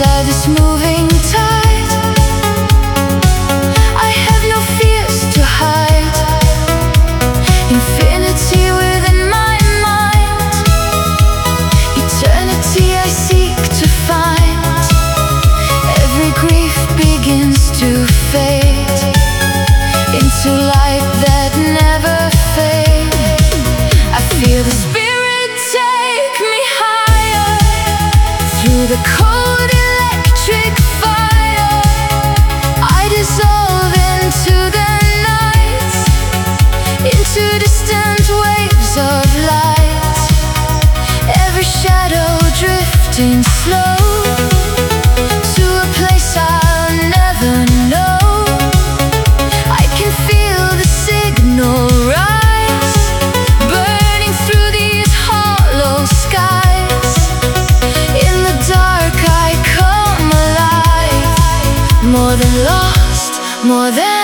inside this moving tide. I have no fears to hide. Infinity within my mind. Eternity I seek to find. Every grief begins to fade into light that never fades. I feel the spirit take me higher through the cold electric fire. I dissolve into the night, into distant waves of light. Every shadow drifting slow to a place I'll never know. I can feel the signal rise, burning through these hollow skies. In the dark I come alive, more than lost, more than